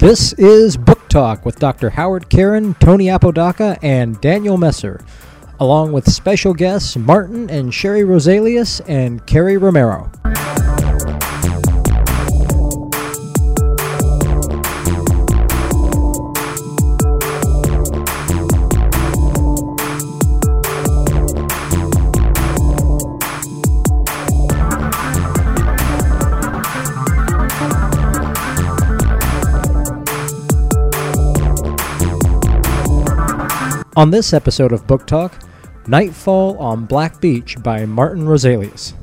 This is Book Talk with Dr. Howard Karen, Tony Apodaca, and Daniel Messer, along with special guests Martin and Sherry Rosalius and Kerry Romero. On this episode of Book Talk, Nightfall on Black Beach by Martin Rosalius.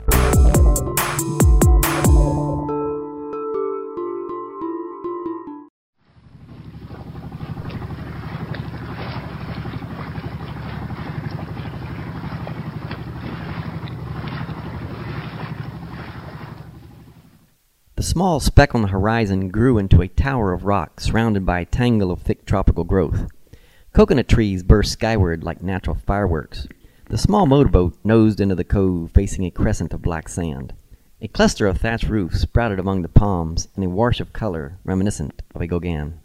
The small speck on the horizon grew into a tower of rock surrounded by a tangle of thick tropical growth. Coconut trees burst skyward like natural fireworks. The small motorboat nosed into the cove, facing a crescent of black sand. A cluster of thatched roofs sprouted among the palms in a wash of color reminiscent of a Gauguin.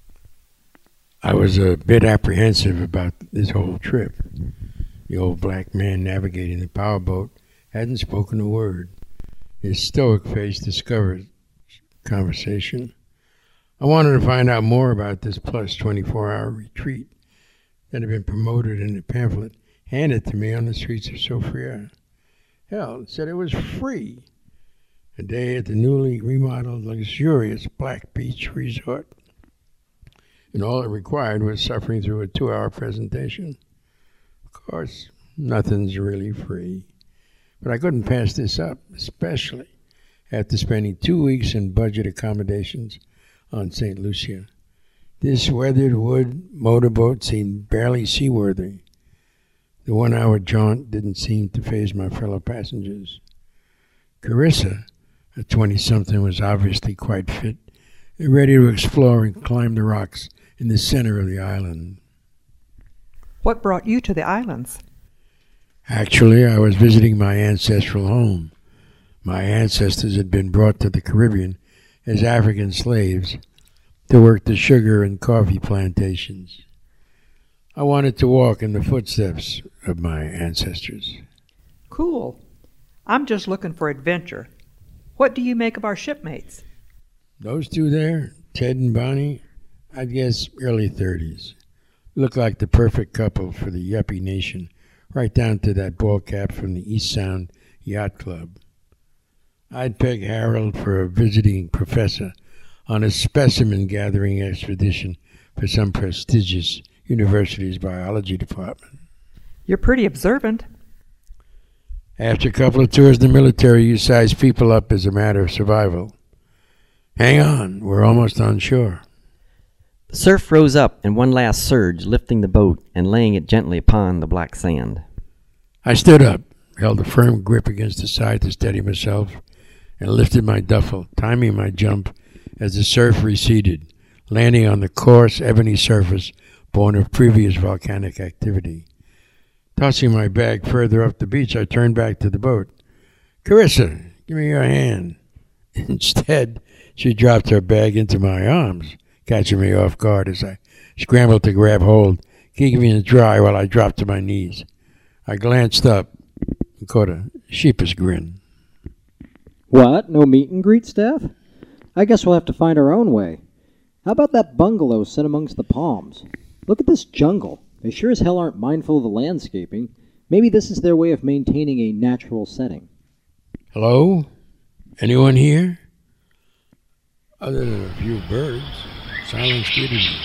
I was a bit apprehensive about this whole trip. The old black man navigating the powerboat hadn't spoken a word. His stoic face discovered conversation. I wanted to find out more about this plus 24-hour retreat that had been promoted in the pamphlet handed to me on the streets of Sofia. Hell, it said it was free. A day at the newly remodeled, luxurious Black Beach Resort. And all it required was suffering through a 2-hour presentation. Of course, nothing's really free. But I couldn't pass this up, especially after spending 2 weeks in budget accommodations on St. Lucia. This weathered wood motorboat seemed barely seaworthy. The 1-hour jaunt didn't seem to faze my fellow passengers. Carissa, a 20-something, was obviously quite fit and ready to explore and climb the rocks in the center of the island. What brought you to the islands? Actually, I was visiting my ancestral home. My ancestors had been brought to the Caribbean as African slaves to work the sugar and coffee plantations. I wanted to walk in the footsteps of my ancestors. Cool. I'm just looking for adventure. What do you make of our shipmates? Those two there, Ted and Bonnie, I'd guess early 30s. Look like the perfect couple for the yuppie nation, right down to that ball cap from the East Sound Yacht Club. I'd peg Harold for a visiting professor on a specimen-gathering expedition for some prestigious university's biology department. You're pretty observant. After a couple of tours in the military, you size people up as a matter of survival. Hang on, we're almost on shore. The surf rose up in one last surge, lifting the boat and laying it gently upon the black sand. I stood up, held a firm grip against the side to steady myself, and lifted my duffel, timing my jump as the surf receded, landing on the coarse, ebony surface born of previous volcanic activity. Tossing my bag further up the beach, I turned back to the boat. "Carissa, give me your hand." Instead, she dropped her bag into my arms, catching me off guard as I scrambled to grab hold, keeping me dry while I dropped to my knees. I glanced up and caught a sheepish grin. What? No meet and greet, Steph? I guess we'll have to find our own way. How about that bungalow set amongst the palms? Look at this jungle. They sure as hell aren't mindful of the landscaping. Maybe this is their way of maintaining a natural setting. Hello? Anyone here? Other than a few birds, silence greeted me.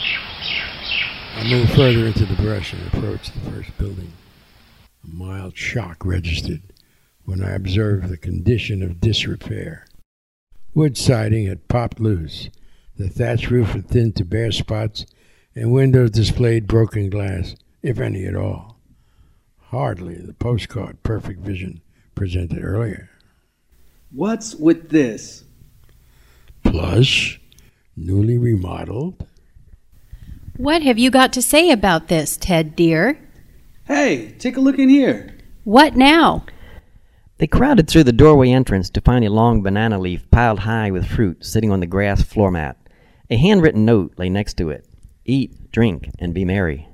I moved further into the brush and approached the first building. A mild shock registered when I observed the condition of disrepair. Wood siding had popped loose. The thatch roof had thinned to bare spots, and windows displayed broken glass, if any at all. Hardly the postcard perfect vision presented earlier. What's with this? Plush, newly remodeled. What have you got to say about this, Ted dear? Hey, take a look in here. What now? They crowded through the doorway entrance to find a long banana leaf piled high with fruit sitting on the grass floor mat. A handwritten note lay next to it. Eat, drink, and be merry.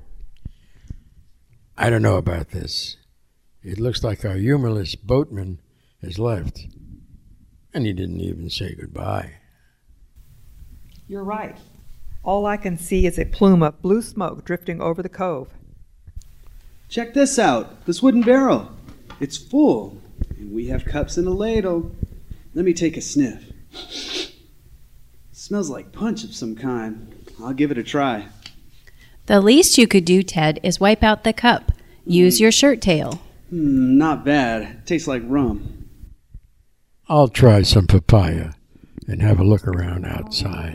I don't know about this. It looks like our humorless boatman has left. And he didn't even say goodbye. You're right. All I can see is a plume of blue smoke drifting over the cove. Check this out, this wooden barrel. It's full, and we have cups and a ladle. Let me take a sniff. Smells like punch of some kind. I'll give it a try. The least you could do, Ted, is wipe out the cup. Use your shirt tail. Not bad. Tastes like rum. I'll try some papaya and have a look around outside.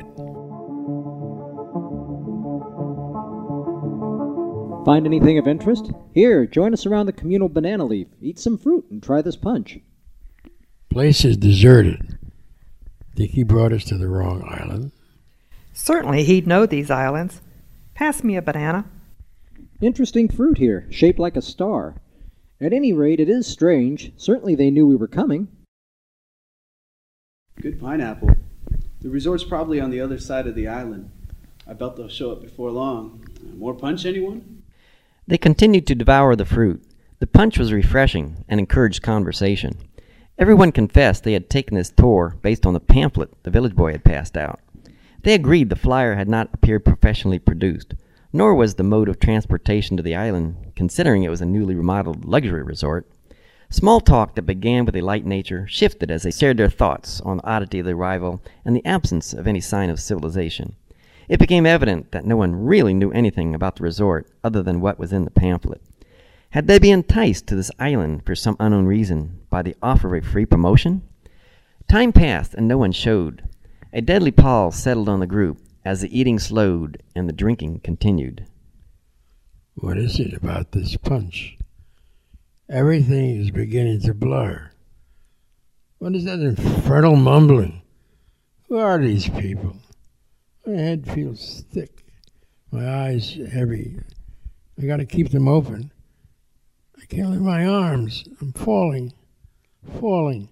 Find anything of interest? Here, join us around the communal banana leaf. Eat some fruit and try this punch. Place is deserted. Think he brought us to the wrong island? Certainly he'd know these islands. Pass me a banana. Interesting fruit here, shaped like a star. At any rate, it is strange. Certainly they knew we were coming. Good pineapple. The resort's probably on the other side of the island. I bet they'll show up before long. More punch, anyone? They continued to devour the fruit. The punch was refreshing and encouraged conversation. Everyone confessed they had taken this tour based on the pamphlet the village boy had passed out. They agreed the flyer had not appeared professionally produced, nor was the mode of transportation to the island, considering it was a newly remodeled luxury resort. Small talk that began with a light nature shifted as they shared their thoughts on the oddity of the arrival and the absence of any sign of civilization. It became evident that no one really knew anything about the resort other than what was in the pamphlet. Had they been enticed to this island for some unknown reason by the offer of a free promotion? Time passed and no one showed. A deadly pause settled on the group as the eating slowed and the drinking continued. What is it about this punch? Everything is beginning to blur. What is that infernal mumbling? Who are these people? My head feels thick. My eyes heavy. I gotta keep them open. I can't lift my arms. I'm falling. Falling.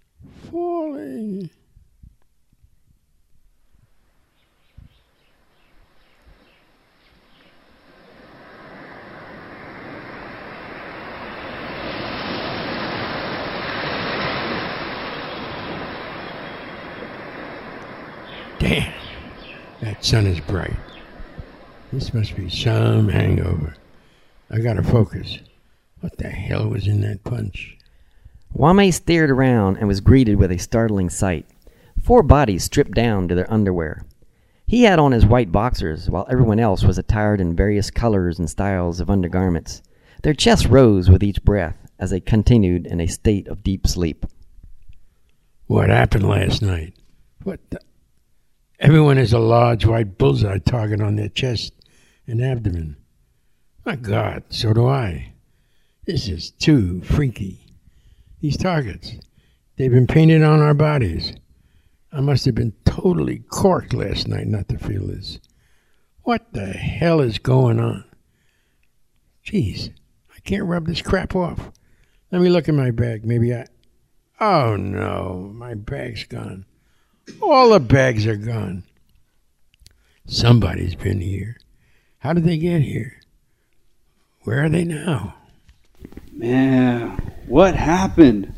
Damn, that sun is bright. This must be some hangover. I gotta focus. What the hell was in that punch? Wame stared around and was greeted with a startling sight. 4 bodies stripped down to their underwear. He had on his white boxers, while everyone else was attired in various colors and styles of undergarments. Their chests rose with each breath as they continued in a state of deep sleep. What happened last night? What the... Everyone has a large white bullseye target on their chest and abdomen. My God, so do I. This is too freaky. These targets, they've been painted on our bodies. I must have been totally corked last night not to feel this. What the hell is going on? Jeez, I can't rub this crap off. Let me look in my bag. Oh no, my bag's gone. All the bags are gone. Somebody's been here. How did they get here? Where are they now? Man, what happened?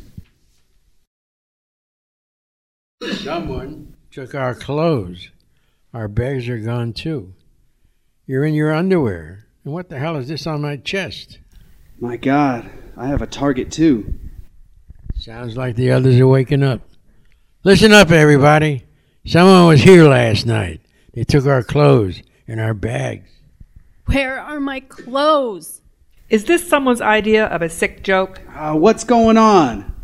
Someone took our clothes. Our bags are gone too. You're in your underwear. And what the hell is this on my chest? My God, I have a target too. Sounds like the others are waking up. Listen up, everybody. Someone was here last night. They took our clothes and our bags. Where are my clothes? Is this someone's idea of a sick joke? What's going on?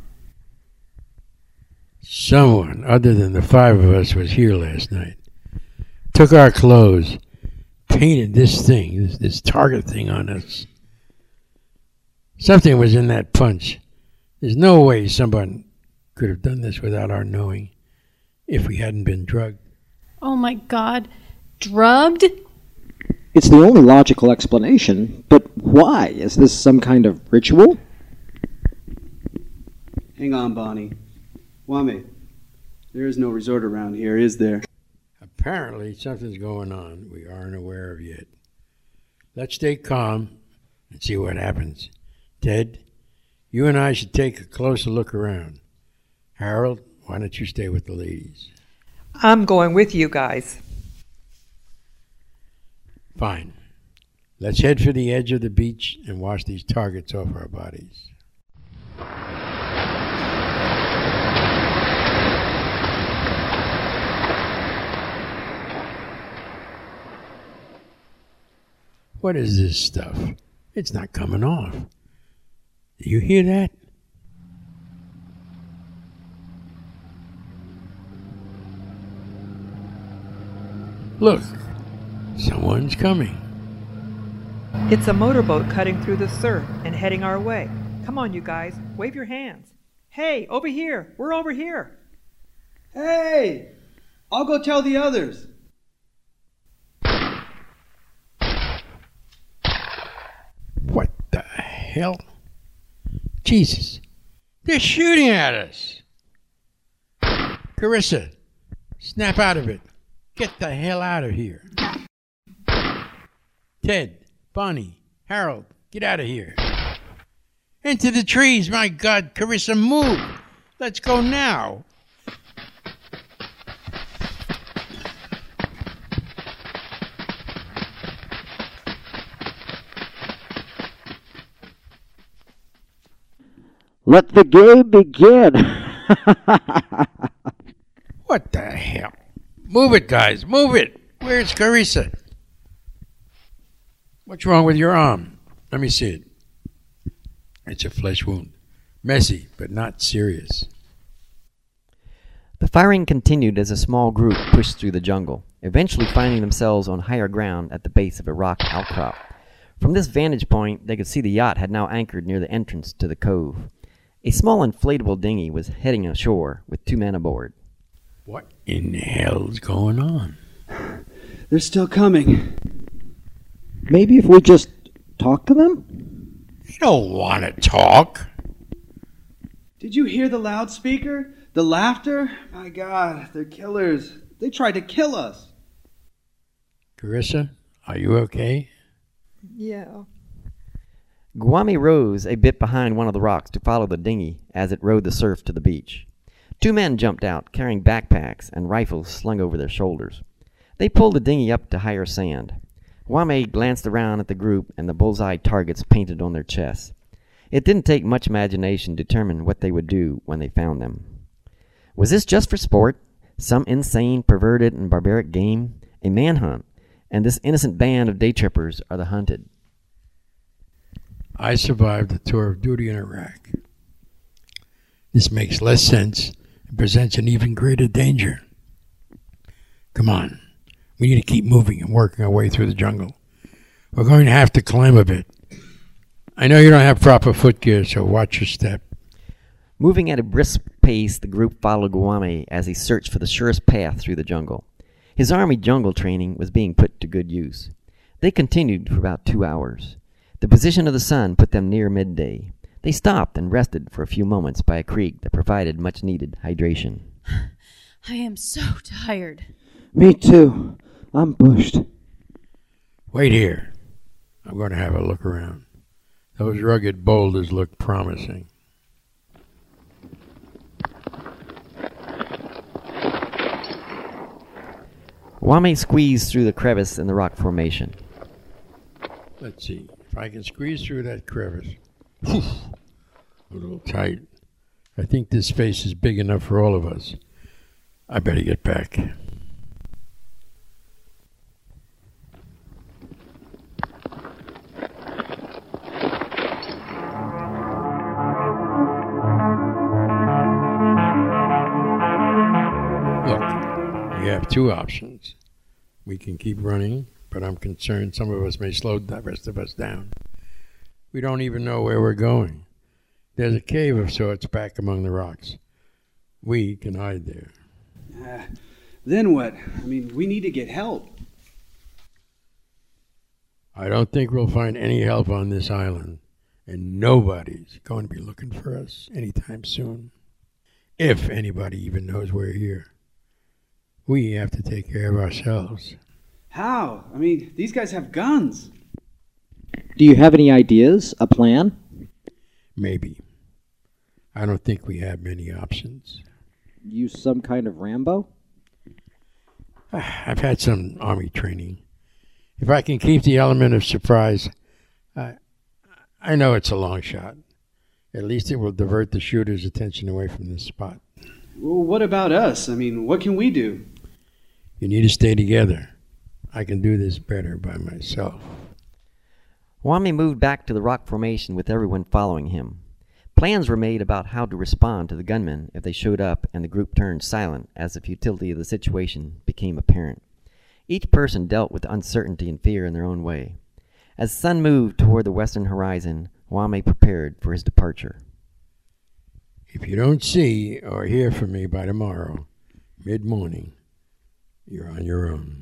Someone other than the 5 of us was here last night. Took our clothes, painted this thing, this target thing on us. Something was in that punch. There's no way someone could have done this without our knowing if we hadn't been drugged. Oh my God. Drugged? It's the only logical explanation, but why? Is this some kind of ritual? Hang on, Bonnie. Wame, there is no resort around here, is there? Apparently, something's going on we aren't aware of yet. Let's stay calm and see what happens. Ted, you and I should take a closer look around. Harold, why don't you stay with the ladies? I'm going with you guys. Fine. Let's head for the edge of the beach and wash these targets off our bodies. What is this stuff? It's not coming off. Do you hear that? Look, someone's coming. It's a motorboat cutting through the surf and heading our way. Come on, you guys. Wave your hands. Hey, over here. We're over here. Hey! I'll go tell the others. What the hell? Jesus, they're shooting at us. Carissa, snap out of it. Get the hell out of here. Ted, Bonnie, Harold, get out of here. Into the trees, my God, Carissa, move. Let's go now. Let the game begin. What the hell? Move it, guys, move it. Where's Carissa? What's wrong with your arm? Let me see it. It's a flesh wound. Messy, but not serious. The firing continued as a small group pushed through the jungle, eventually finding themselves on higher ground at the base of a rock outcrop. From this vantage point, they could see the yacht had now anchored near the entrance to the cove. A small inflatable dinghy was heading ashore with 2 men aboard. What in the hell's going on? They're still coming. Maybe if we just talk to them? You don't want to talk. Did you hear the loudspeaker? The laughter? My God, they're killers. They tried to kill us. Carissa, are you okay? Yeah. Guami rose a bit behind one of the rocks to follow the dinghy as it rode the surf to the beach. 2 men jumped out, carrying backpacks and rifles slung over their shoulders. They pulled the dinghy up to higher sand. Guami glanced around at the group and the bullseye targets painted on their chests. It didn't take much imagination to determine what they would do when they found them. Was this just for sport? Some insane, perverted, and barbaric game? A manhunt? And this innocent band of day trippers are the hunted. I survived a tour of duty in Iraq. This makes less sense and presents an even greater danger. Come on. We need to keep moving and working our way through the jungle. We're going to have to climb a bit. I know you don't have proper footgear, so watch your step. Moving at a brisk pace, the group followed Guami as he searched for the surest path through the jungle. His army jungle training was being put to good use. They continued for about 2 hours. The position of the sun put them near midday. They stopped and rested for a few moments by a creek that provided much-needed hydration. I am so tired. Me too. I'm bushed. Wait here. I'm going to have a look around. Those rugged boulders look promising. Guami squeezed through the crevice in the rock formation. Let's see. If I can squeeze through that crevice. Whew, a little tight. I think this space is big enough for all of us. I better get back. Look, we have 2 options. We can keep running, but I'm concerned some of us may slow the rest of us down. We don't even know where we're going. There's a cave of sorts back among the rocks. We can hide there. Then what? I mean, we need to get help. I don't think we'll find any help on this island, and nobody's going to be looking for us anytime soon. If anybody even knows we're here. We have to take care of ourselves. How? I mean, these guys have guns. Do you have any ideas? A plan? Maybe. I don't think we have many options. Use some kind of Rambo? I've had some Army training. If I can keep the element of surprise, I know it's a long shot. At least it will divert the shooter's attention away from this spot. Well, what about us? I mean, what can we do? You need to stay together. I can do this better by myself. Wami moved back to the rock formation with everyone following him. Plans were made about how to respond to the gunmen if they showed up and the group turned silent as the futility of the situation became apparent. Each person dealt with uncertainty and fear in their own way. As the sun moved toward the western horizon, Wame prepared for his departure. If you don't see or hear from me by tomorrow, mid-morning, you're on your own.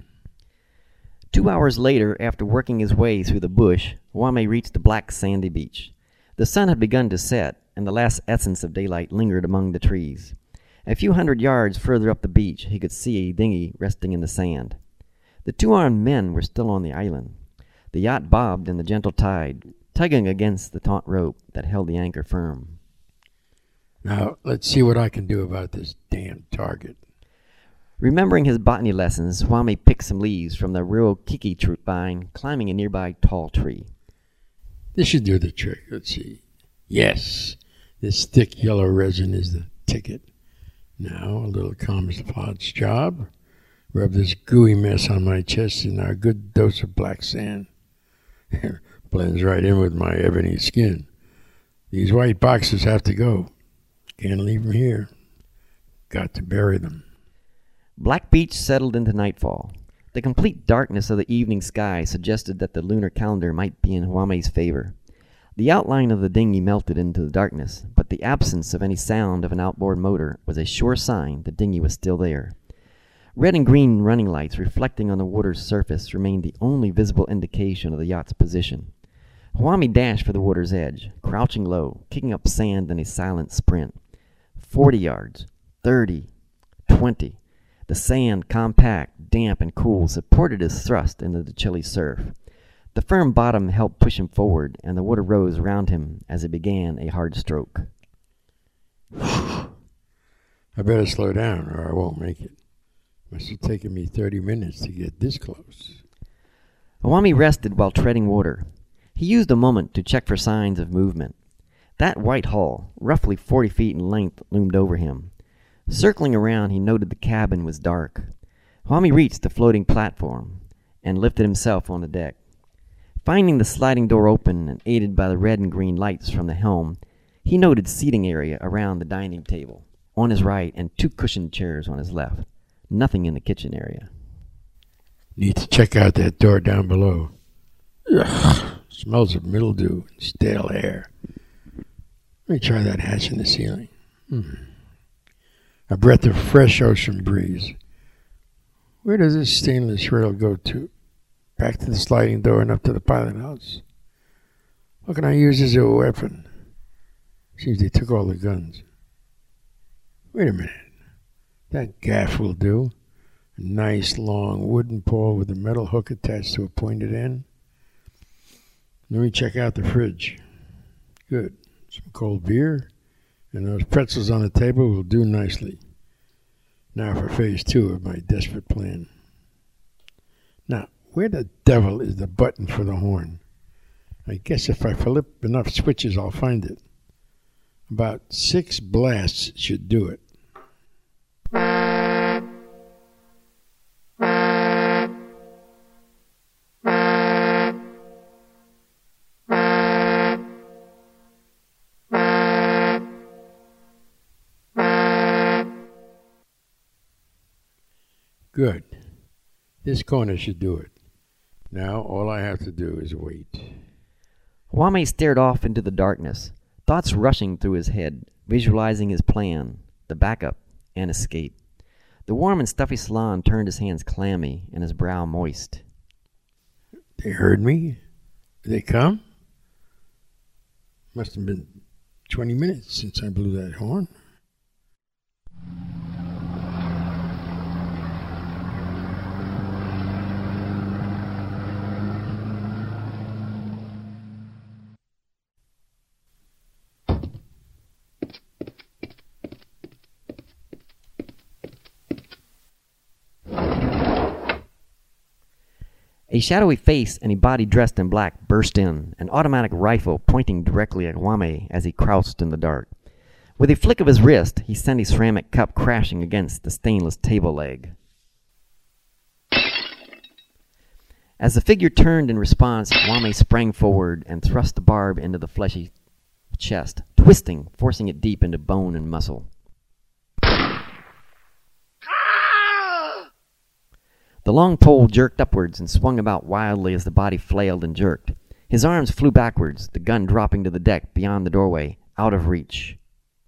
2 hours later, after working his way through the bush, Wame reached the black sandy beach. The sun had begun to set, and the last essence of daylight lingered among the trees. A few hundred yards further up the beach, he could see a dinghy resting in the sand. The two armed men were still on the island. The yacht bobbed in the gentle tide, tugging against the taut rope that held the anchor firm. Now, let's see what I can do about this damn target. Remembering his botany lessons, Wame picked some leaves from the Ruokiki vine, climbing a nearby tall tree. This should do the trick. Let's see. Yes, this thick yellow resin is the ticket. Now, a little camouflage job. Rub this gooey mess on my chest and a good dose of black sand. Blends right in with my ebony skin. These white boxes have to go. Can't leave them here. Got to bury them. Black Beach settled into nightfall. The complete darkness of the evening sky suggested that the lunar calendar might be in Wame's favor. The outline of the dinghy melted into the darkness, but the absence of any sound of an outboard motor was a sure sign the dinghy was still there. Red and green running lights reflecting on the water's surface remained the only visible indication of the yacht's position. Wame dashed for the water's edge, crouching low, kicking up sand in a silent sprint. 40 yards, 30, 20. The sand, compact, damp, and cool, supported his thrust into the chilly surf. The firm bottom helped push him forward, and the water rose around him as it began a hard stroke. I better slow down or I won't make it. Must have taken me 30 minutes to get this close. Wame rested while treading water. He used a moment to check for signs of movement. That white hull, roughly 40 feet in length, loomed over him. Circling around, he noted the cabin was dark. Wame reached the floating platform and lifted himself on the deck. Finding the sliding door open and aided by the red and green lights from the helm, he noted seating area around the dining table on his right and 2 cushioned chairs on his left. Nothing in the kitchen area. Need to check out that door down below. Ugh, smells of mildew and stale air. Let me try that hatch in the ceiling. A breath of fresh ocean breeze. Where does this stainless rail go to? Back to the sliding door and up to the pilot house. What can I use as a weapon? Seems they took all the guns. Wait a minute. That gaff will do. A nice long wooden pole with a metal hook attached to a pointed end. Let me check out the fridge. Good. Some cold beer. And those pretzels on the table will do nicely. Now for phase 2 of my desperate plan. Now, where the devil is the button for the horn? I guess if I flip enough switches, I'll find it. About 6 blasts should do it. Good. This corner should do it. Now all I have to do is wait. Wame stared off into the darkness, thoughts rushing through his head, visualizing his plan, the backup, and escape. The warm and stuffy salon turned his hands clammy and his brow moist. They heard me? Did they come? Must have been 20 minutes since I blew that horn. A shadowy face and a body dressed in black burst in, an automatic rifle pointing directly at Wame as he crouched in the dark. With a flick of his wrist, he sent a ceramic cup crashing against the stainless table leg. As the figure turned in response, Wame sprang forward and thrust the barb into the fleshy chest, twisting, forcing it deep into bone and muscle. The long pole jerked upwards and swung about wildly as the body flailed and jerked. His arms flew backwards, the gun dropping to the deck beyond the doorway, out of reach.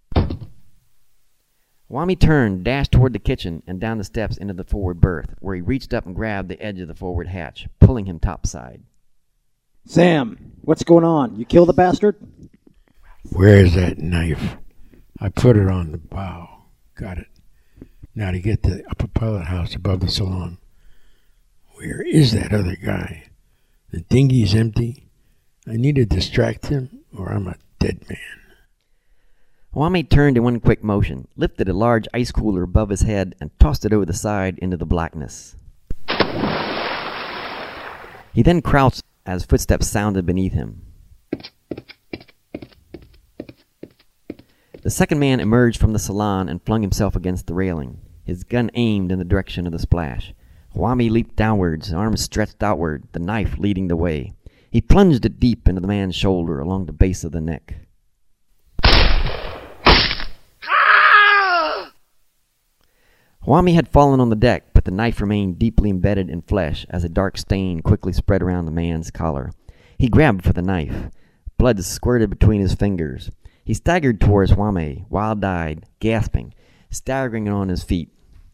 Wame turned, dashed toward the kitchen, and down the steps into the forward berth, where he reached up and grabbed the edge of the forward hatch, pulling him topside. Sam, what's going on? You kill the bastard? Where's that knife? I put it on the bow. Got it. Now to get to the upper pilot house above the salon. Where is that other guy? The dinghy's empty. I need to distract him, or I'm a dead man. Wame turned in one quick motion, lifted a large ice cooler above his head, and tossed it over the side into the blackness. He then crouched as footsteps sounded beneath him. The second man emerged from the salon and flung himself against the railing, his gun aimed in the direction of the splash. Wame leaped downwards, arms stretched outward, the knife leading the way. He plunged it deep into the man's shoulder along the base of the neck. Wame had fallen on the deck, but the knife remained deeply embedded in flesh as a dark stain quickly spread around the man's collar. He grabbed for the knife. Blood squirted between his fingers. He staggered towards Wame, wild-eyed, gasping, staggering on his feet.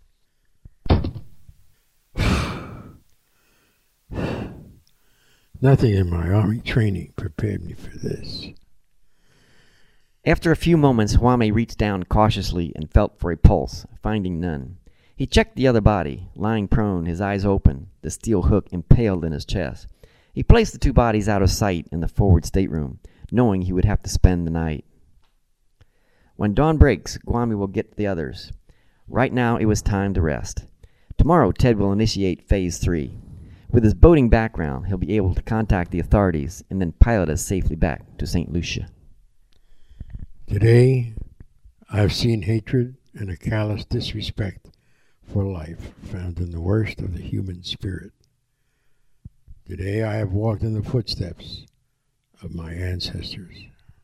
Nothing in my army training prepared me for this. After a few moments, Wame reached down cautiously and felt for a pulse, finding none. He checked the other body, lying prone, his eyes open, the steel hook impaled in his chest. He placed the two bodies out of sight in the forward stateroom, knowing he would have to spend the night. When dawn breaks, Wame will get the others. Right now, it was time to rest. Tomorrow, Ted will initiate Phase 3. With his boating background, he'll be able to contact the authorities and then pilot us safely back to St. Lucia. Today, I've seen hatred and a callous disrespect for life found in the worst of the human spirit. Today, I have walked in the footsteps of my ancestors.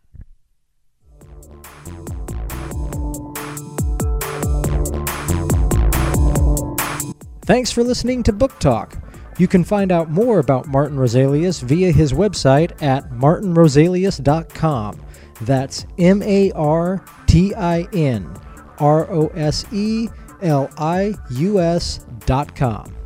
Thanks for listening to Book Talk. You can find out more about Martin Roselius via his website at martinroselius.com. That's MartinRoselius.com.